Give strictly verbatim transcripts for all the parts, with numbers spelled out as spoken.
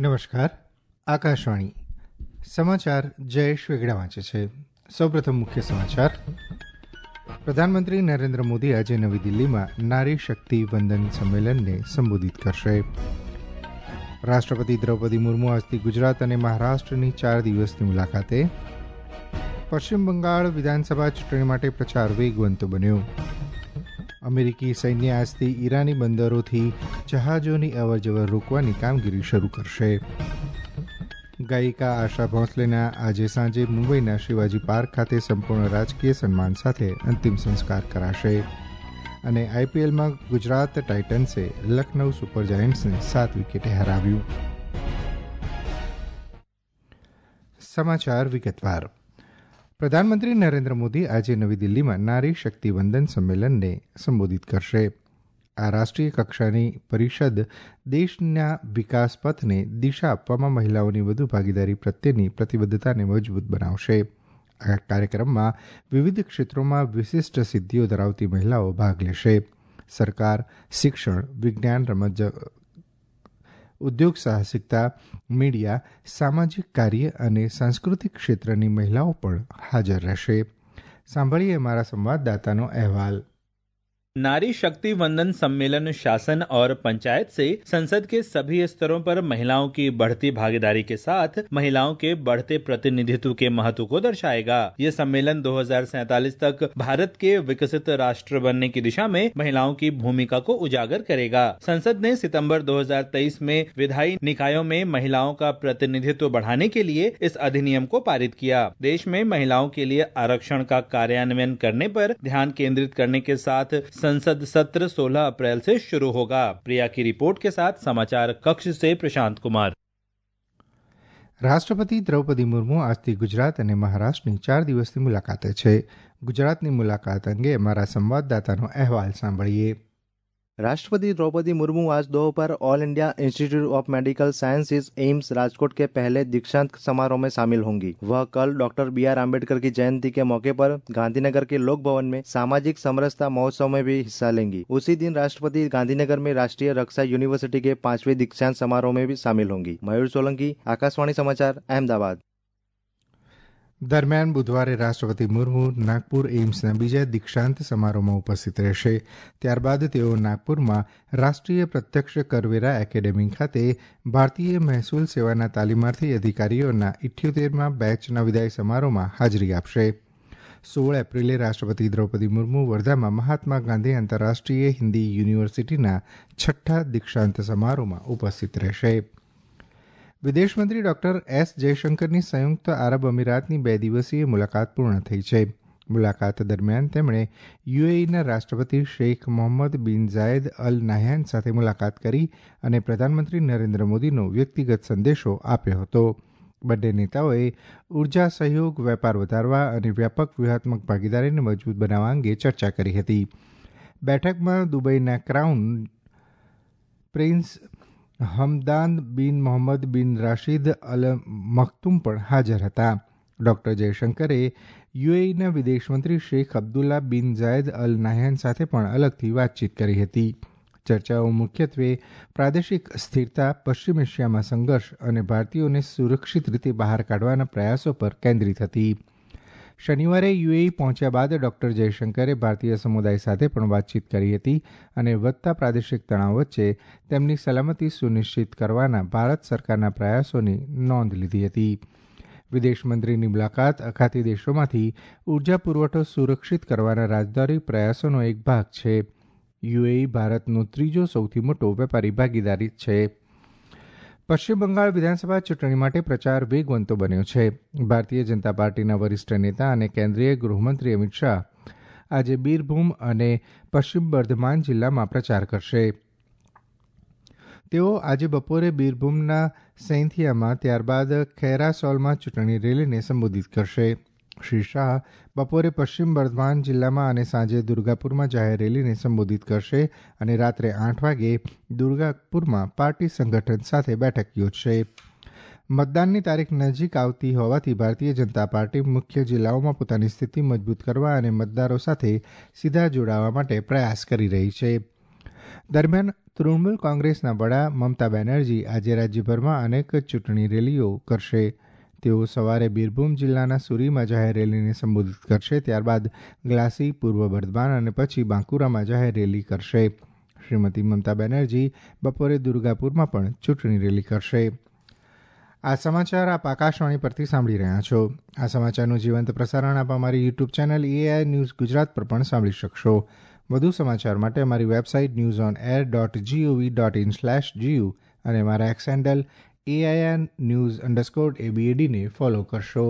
નમસ્કાર. આકાશવાણી સમાચાર જયેશ વેગડા વાંચે છે. સૌપ્રથમ મુખ્ય સમાચાર. પ્રધાનમંત્રી નરેન્દ્ર મોદી આજે નવી દિલ્હીમાં નારી શક્તિ વંદન સંમેલનને સંબોધિત કરશે. રાષ્ટ્રપતિ દ્રૌપદી મુર્મુ આજથી ગુજરાત અને મહારાષ્ટ્રની ચાર દિવસની મુલાકાતે. પશ્ચિમ બંગાળ વિધાનસભા ચૂંટણી માટે પ્રચાર વેગવંતો બન્યો. અમેરિકી સૈન્ય આજથી ઈરાની બંદરોથી જહાજોની અવરજવર રોકવાની કામગીરી શરૂ કરશે. ગાયિકા આશા ભોંસલેના આજે સાંજે મુંબઈના શિવાજી પાર્ક ખાતે સંપૂર્ણ રાજકીય સન્માન સાથે અંતિમ સંસ્કાર કરાશે. અને આઈપીએલમાં ગુજરાત ટાઇટન્સે લખનઉ સુપર જાયન્ટ્સને સાત વિકેટે હરાવ્યું. સમાચાર વિગતવાર. પ્રધાનમંત્રી નરેન્દ્ર મોદી આજે નવી દિલ્હીમાં નારી શક્તિ વંદન સંમેલનને સંબોધિત કરશે. આ રાષ્ટ્રીય કક્ષાની પરિષદ દેશના વિકાસ પથને દિશા આપવામાં મહિલાઓની વધુ ભાગીદારી પ્રત્યેની પ્રતિબદ્ધતાને મજબૂત બનાવશે. આ કાર્યક્રમમાં વિવિધ ક્ષેત્રોમાં વિશિષ્ટ સિદ્ધિઓ ધરાવતી મહિલાઓ ભાગ લેશે. સરકાર, શિક્ષણ, વિજ્ઞાન, રમત, ઉદ્યોગ સાહસિકતા, મીડિયા, સામાજિક કાર્ય અને સાંસ્કૃતિક ક્ષેત્રની મહિલાઓ પણ હાજર રહેશે. સાંભળીએ અમારા સંવાદદાતાનો અહેવાલ. नारी शक्ति वंदन सम्मेलन शासन और पंचायत से संसद के सभी स्तरों पर महिलाओं की बढ़ती भागीदारी के साथ महिलाओं के बढ़ते प्रतिनिधित्व के महत्व को दर्शाएगा. ये सम्मेलन दो हज़ार सैंतालीस तक भारत के विकसित राष्ट्र बनने की दिशा में महिलाओं की भूमिका को उजागर करेगा. संसद ने सितंबर दो हज़ार तेईस में विधायी निकायों में महिलाओं का प्रतिनिधित्व बढ़ाने के लिए इस अधिनियम को पारित किया. देश में महिलाओं के लिए आरक्षण का कार्यान्वयन करने पर ध्यान केंद्रित करने के साथ संसद सत्र सोलह अप्रैल से शुरू होगा. प्रिया की रिपोर्ट के साथ समाचार कक्ष से प्रशांत कुमार. રાષ્ટ્રપતિ દ્રૌપદી મુર્મુ આજથી ગુજરાત અને મહારાષ્ટ્રની ચાર દિવસની મુલાકાતે છે. ગુજરાતની મુલાકાત અંગે અમારા સંવાદદાતાનો અહેવાલ સાંભળીએ. राष्ट्रपति द्रौपदी मुर्मू आज दोपहर all India institute of medical sciences AIIMS Rajkot के पहले दीक्षांत समारोह में शामिल होंगी. वह कल डॉक्टर बी आर अम्बेडकर की जयंती के मौके पर गांधीनगर के लोक भवन में सामाजिक समरसता महोत्सव में भी हिस्सा लेंगी. उसी दिन राष्ट्रपति गांधीनगर में राष्ट्रीय रक्षा यूनिवर्सिटी के पांचवें दीक्षांत समारोह में भी शामिल होंगी. मयूर सोलंकी, आकाशवाणी समाचार, अहमदाबाद. દરમિયાન બુધવારે રાષ્ટ્રપતિ મુર્મુ નાગપુર એઇમ્સના બીજા દીક્ષાંત સમારોહમાં ઉપસ્થિત રહેશે. ત્યારબાદ તેઓ નાગપુરમાં રાષ્ટ્રીય પ્રત્યક્ષ કરવેરા એકેડેમી ખાતે ભારતીય મહેસૂલ સેવાના તાલીમાર્થી અધિકારીઓના ઇઠ્યોતેરમાં બેચના વિદાય સમારોહમાં હાજરી આપશે. સોળ એપ્રિલે રાષ્ટ્રપતિ દ્રૌપદી મુર્મુ વર્ધામાં મહાત્મા ગાંધી આંતરરાષ્ટ્રીય હિન્દી યુનિવર્સિટીના છઠ્ઠા દીક્ષાંત સમારોહમાં ઉપસ્થિત રહેશે. વિદેશમંત્રી ડોક્ટર એસ જયશંકરની સંયુક્ત આરબ અમીરાતની બે દિવસીય મુલાકાત પૂર્ણ થઈ છે. મુલાકાત દરમિયાન તેમણે યુએઈના રાષ્ટ્રપતિ શેખ મોહમ્મદ બિન ઝાયદ અલ નાહયાન સાથે મુલાકાત કરી અને પ્રધાનમંત્રી નરેન્દ્ર મોદીનો વ્યક્તિગત સંદેશો આપ્યો હતો. બંને નેતાઓએ ઉર્જા સહયોગ, વેપાર વધારવા અને વ્યાપક વ્યૂહાત્મક ભાગીદારીને મજબૂત બનાવવા અંગે ચર્ચા કરી હતી. બેઠકમાં દુબઈના ક્રાઉન પ્રિન્સ હમદાન બિન મોહમ્મદ બિન રાશિદ અલ મખ્તુમ પણ હાજર હતા. ડોક્ટર જયશંકરે યુએઈના વિદેશમંત્રી શેખ અબ્દુલ્લા બિન ઝાયદ અલ નાહયાન સાથે પણ અલગથી વાતચીત કરી હતી. ચર્ચાઓ મુખ્યત્વે પ્રાદેશિક સ્થિરતા, પશ્ચિમ એશિયામાં સંઘર્ષ અને ભારતીયોને સુરક્ષિત રીતે બહાર કાઢવાના પ્રયાસો પર કેન્દ્રિત હતી. શનિવારે યુએઈ પહોંચ્યા બાદ ડોક્ટર જયશંકરે ભારતીય સમુદાય સાથે પણ વાતચીત કરી હતી અને વધતા પ્રાદેશિક તણાવ વચ્ચે તેમની સલામતી સુનિશ્ચિત કરવાના ભારત સરકારના પ્રયાસોની નોંધ લીધી હતી. વિદેશમંત્રીની મુલાકાત અખાતી દેશોમાંથી ઉર્જા પુરવઠો સુરક્ષિત કરવાના રાજદ્વારી પ્રયાસોનો એક ભાગ છે. યુએઈ ભારતનો ત્રીજો સૌથી મોટો વેપારી ભાગીદારી છે. પશ્ચિમ બંગાળ વિધાનસભા ચૂંટણી માટે પ્રચાર વેગવંતો બન્યો છે. ભારતીય જનતા પાર્ટીના વરિષ્ઠ નેતા અને કેન્દ્રીય ગૃહમંત્રી અમિત શાહ આજે બીરભૂમ અને પશ્ચિમ બર્ધમાન જિલ્લામાં પ્રચાર કરશે. તેઓ આજે બપોરે બીરભૂમના સૈંથિયામાં, ત્યારબાદ ખૈરાસોલમાં ચૂંટણી રેલીને સંબોધિત કરશે. શ્રી શાહ બપોરે પશ્ચિમ બર્ધમાન જિલ્લામાં અને સાંજે દુર્ગાપુરમાં જાહેર રેલીને સંબોધિત કરશે અને રાત્રે આઠ વાગે દુર્ગાપુરમાં પાર્ટી સંગઠન સાથે બેઠક યોજશે. મતદાનની તારીખ નજીક આવતી હોવાથી ભારતીય જનતા પાર્ટી મુખ્ય જિલ્લાઓમાં પોતાની સ્થિતિ મજબૂત કરવા અને મતદારો સાથે સીધા જોડાવા માટે પ્રયાસ કરી રહી છે. દરમિયાન તૃણમૂલ કોંગ્રેસના વડા મમતા બેનર્જી આજે રાજ્યભરમાં અનેક ચૂંટણી રેલીઓ કરશે. તેઓ સવારે બીરભૂમ જિલ્લાના સુરીમાં જાહેર રેલીને સંબોધિત કરશે. ત્યારબાદ ગ્લાસી, પૂર્વ બર્ધમાન અને પછી બાંકુરામાં જાહેર રેલી કરશે. શ્રીમતી મમતા બેનર્જી બપોરે દુર્ગાપુરમાં પણ ચૂંટણી રેલી કરશે. આ સમાચાર આપ આકાશવાણી પરથી સાંભળી રહ્યા છો. આ સમાચારનું જીવંત પ્રસારણ આપ અમારી YouTube channel AI news Gujarat પર પણ સાંભળી શકશો. વધુ સમાચાર માટે અમારી website news on air dot GOV dot in slash GU અને અમારા X handle AIN news underscore એબીએડીને ફોલો કરશો.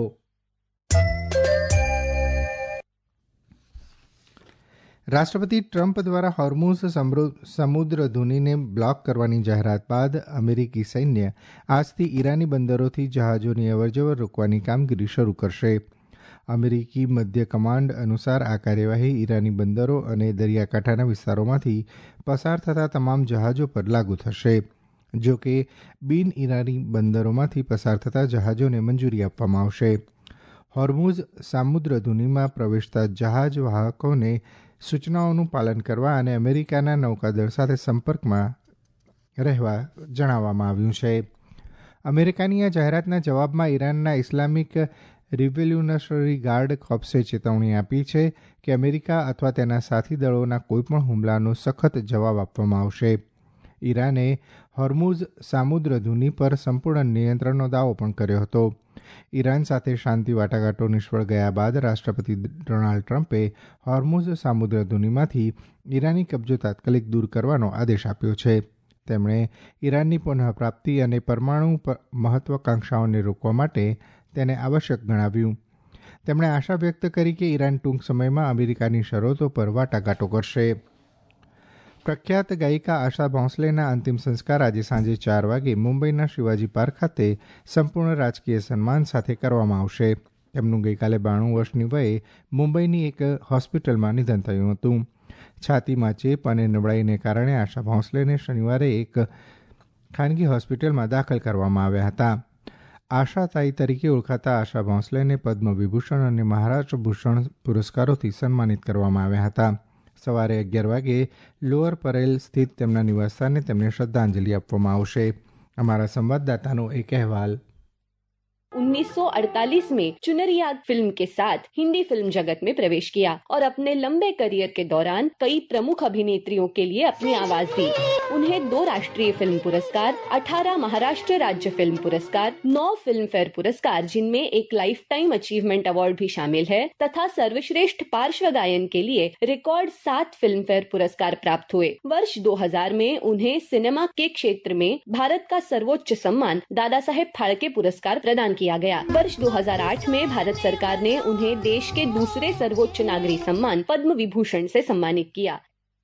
રાષ્ટ્રપતિ ટ્રમ્પ દ્વારા હોર્મુઝ સમુદ્ર ધુનીને બ્લોક કરવાની જાહેરાત બાદ અમેરિકી સૈન્ય આજથી ઈરાની બંદરોથી જહાજોની અવરજવર રોકવાની કામગીરી શરૂ કરશે. અમેરિકી મધ્ય કમાન્ડ અનુસાર આ કાર્યવાહી ઈરાની બંદરો અને દરિયાકાંઠાના વિસ્તારોમાંથી પસાર થતા તમામ જહાજો પર લાગુ થશે. જો કે બિન ઈરાની બંદરોમાંથી પસાર થતા જહાજોને મંજૂરી આપવામાં આવશે. હોર્મુઝ સામુદ્રધુનીમાં પ્રવેશતા જહાજ વાહકોને સૂચનાઓનું પાલન કરવા અને અમેરિકાના નૌકાદળ સાથે સંપર્કમાં રહેવા જણાવવામાં આવ્યું છે. અમેરિકાની આ જાહેરાતના જવાબમાં ઈરાનના ઇસ્લામિક રિવોલ્યુશનરી ગાર્ડ કોર્પ્સે ચેતવણી આપી છે કે અમેરિકા અથવા તેના સાથી દળોના કોઈપણ હુમલાનો સખત જવાબ આપવામાં આવશે. ઈરાને હોર્મુઝ સામુદ્રધુની પર સંપૂર્ણ નિયંત્રણનો દાવો પણ કર્યો હતો. ઈરાન સાથે શાંતિ વાટાઘાટો નિષ્ફળ ગયા બાદ રાષ્ટ્રપતિ ડોનાલ્ડ ટ્રમ્પે હોર્મુઝ સામુદ્રધુનીમાંથી ઈરાની કબજો તાત્કાલિક દૂર કરવાનો આદેશ આપ્યો છે. તેમણે ઈરાનની પુનઃપ્રાપ્તિ અને પરમાણુ મહત્વાકાંક્ષાઓને રોકવા માટે તેને આવશ્યક ગણાવ્યું. તેમણે આશા વ્યક્ત કરી કે ઈરાન ટૂંક સમયમાં અમેરિકાની શરતો પર વાટાઘાટો કરશે. પ્રખ્યાત ગાયિકા આશા ભોંસલેના અંતિમ સંસ્કાર આજે સાંજે ચાર વાગે મુંબઈના શિવાજી પાર્ક ખાતે સંપૂર્ણ રાજકીય સન્માન સાથે કરવામાં આવશે. તેમનું ગઈકાલે બાણું વર્ષની વયે મુંબઈની એક હોસ્પિટલમાં નિધન થયું હતું. છાતીમાં ચેપ અને નબળાઈને કારણે આશા ભોંસલેને શનિવારે એક ખાનગી હોસ્પિટલમાં દાખલ કરવામાં આવ્યા હતા. આશા તાઈ તરીકે ઓળખાતા આશા ભોંસલેને પદ્મ વિભૂષણ અને મહારાષ્ટ્ર ભૂષણ પુરસ્કારોથી સન્માનિત કરવામાં આવ્યા હતા. સવારે અગિયાર વાગે લોઅર પરેલ સ્થિત તેમના નિવાસસ્થાને તેમને શ્રદ્ધાંજલિ આપવામાં આવશે. અમારા સંવાદદાતાનો એક અહેવાલ. उन्नीस सौ अड़तालीस में चुनरिया फिल्म के साथ हिंदी फिल्म जगत में प्रवेश किया और अपने लंबे करियर के दौरान कई प्रमुख अभिनेत्रियों के लिए अपनी आवाज दी. उन्हें दो राष्ट्रीय फिल्म पुरस्कार, अठारह महाराष्ट्र राज्य फिल्म पुरस्कार, नौ फिल्म फेयर पुरस्कार जिनमें एक लाइफ टाइम अचीवमेंट अवार्ड भी शामिल है तथा सर्वश्रेष्ठ पार्श्व गायन के लिए रिकॉर्ड सात फिल्म फेयर पुरस्कार प्राप्त हुए. वर्ष दो हज़ार में उन्हें सिनेमा के क्षेत्र में भारत का सर्वोच्च सम्मान दादा साहेब फाळके पुरस्कार प्रदान किया किया गया. वर्ष दो हज़ार आठ में भारत सरकार ने उन्हें देश के दूसरे सर्वोच्च नागरिक सम्मान पद्म विभूषण से सम्मानित किया.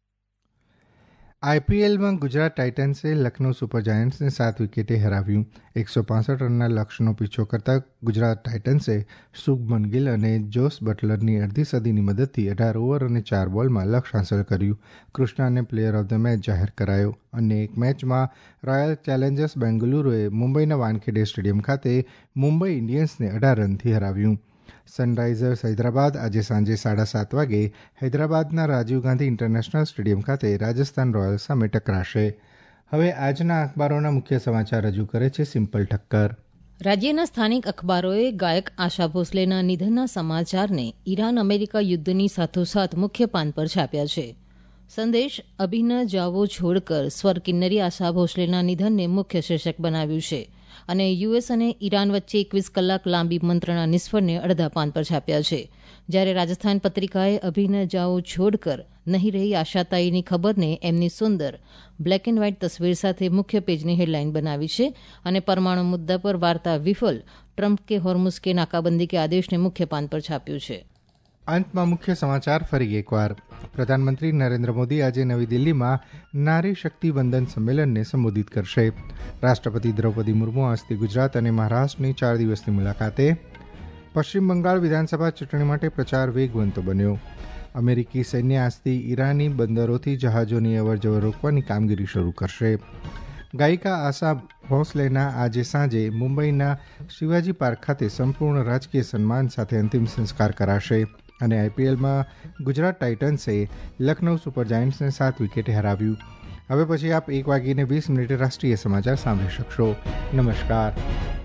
આઈપીએલમાં ગુજરાત ટાઇટન્સે લખનૌ સુપર જાયન્ટ્સને સાત વિકેટે હરાવ્યું. એકસો પાસઠ રનના લક્ષ્યનો પીછો કરતા ગુજરાત ટાઇટન્સે શુભમન ગિલ અને જોસ બટલરની અડધી સદીની મદદથી અઢાર ઓવર અને ચાર બોલમાં લક્ષ્ય હાંસલ કર્યું. કૃષ્ણાને પ્લેયર ઓફ ધ મેચ જાહેર કરાયો. અન્ય એક મેચમાં રોયલ ચેલેન્જર્સ બેંગલુરુએ મુંબઈના વાનખેડે સ્ટેડિયમ ખાતે મુંબઈ ઇન્ડિયન્સને અઢાર રનથી હરાવ્યું. સનરાઇઝર્સ હૈદરાબાદ આજે સાંજે સાડા સાત વાગે હૈદરાબાદના રાજીવ ગાંધી ઇન્ટરનેશનલ સ્ટેડિયમ ખાતે રાજસ્થાન રોયલ્સ સામે ટકરાશે. હવે આજના અખબારોના મુખ્ય સમાચાર રજૂ કરે છે સિમ્પલ ઠક્કર. રાજ્યના સ્થાનિક અખબારોએ ગાયક આશા ભોસલેના નિધનના સમાચારને ઈરાન અમેરિકા યુદ્ધની સાથોસાથ મુખ્ય પાન પર છાપ્યા છે. સંદેશ અભી ન જાવો છોડકર સ્વર કિન્નરી આશા ભોસલેના નિધનને મુખ્ય શીર્ષક બનાવ્યું છે અને યુએસ અને ઈરાન વચ્ચે એકવીસ કલાક લાંબી મંત્રણા નિષ્ફળને અડધા પાન પર છાપ્યા છે. જ્યારે રાજસ્થાન પત્રિકાએ અભી ન જાઓ છોડકર નહીં રહી આશાતાઈની ખબરને એમની સુંદર બ્લેક એન્ડ વ્હાઇટ તસવીર સાથે મુખ્ય પેજની હેડલાઇન બનાવી છે અને પરમાણુ મુદ્દા પર વાર્તા વિફલ, ટ્રમ્પ કે હોર્મુઝ કે નાકાબંધી કે આદેશને મુખ્ય પાન પર છાપ્યું છે. અંતમાં મુખ્ય સમાચાર ફરી એકવાર. પ્રધાનમંત્રી નરેન્દ્ર મોદી આજે નવી દિલ્હીમાં નારી શક્તિ વંદન સંમેલનને સંબોધિત કરશે. રાષ્ટ્રપતિ દ્રૌપદી મુર્મુ આજથી ગુજરાત અને મહારાષ્ટ્રની ચાર દિવસની મુલાકાતે. પશ્ચિમ બંગાળ વિધાનસભા ચૂંટણી માટે પ્રચાર વેગવંતો બન્યો. અમેરિકી સૈન્ય આજથી ઈરાની બંદરોથી જહાજોની અવરજવર રોકવાની કામગીરી શરૂ કરશે. ગાયિકા આશા ભોંસલેના આજે સાંજે મુંબઈના શિવાજી પાર્ક ખાતે સંપૂર્ણ રાજકીય સન્માન સાથે અંતિમ સંસ્કાર કરાશે. અને આઈપીએલમાં ગુજરાત ટાઇટન્સે લખનૌ સુપર જાયન્ટ્સને સાત વિકેટે હરાવ્યું. હવે પછી આપ એક વાગીને વીસ મિનિટે રાષ્ટ્રીય સમાચાર સાંભળી શકશો. નમસ્કાર.